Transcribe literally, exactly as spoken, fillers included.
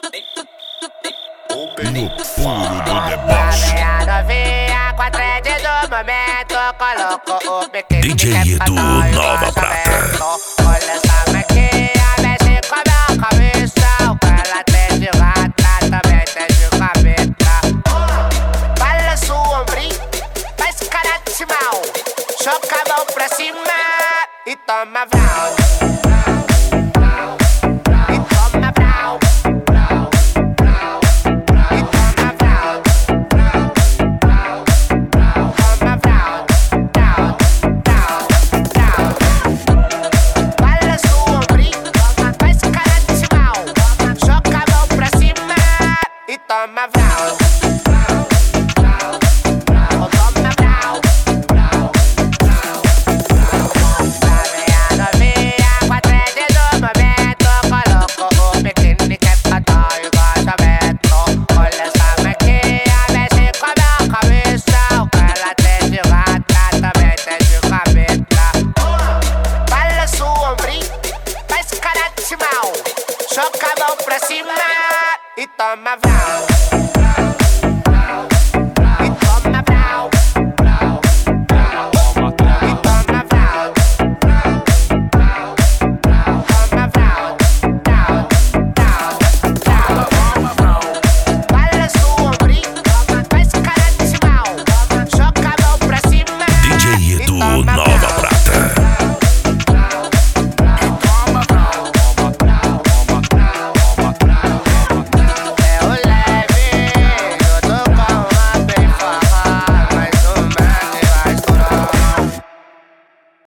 No furo do deboche. A novinha com a trend do momento colocou o biquíni D J Edu, Nova Prata. Olha essa maquinha, mexe com a minha cabeça. O que ela tem de rata, também tem de capeta. Balança o ombrinho, faz cara de mal. Joga a mão pra cima e toma vrau. Toma vrau, oh, toma vrau, lá vem a novinha com a trend do momento. Colocou o biquíni que é fatal e gostamento. Olha essa maquinha, mexe com a minha cabeça. O que ela tem de rata, também tem de capeta. Balança o ombrinho, faz cara de mal. Joga a mão pra cima e toma vrau.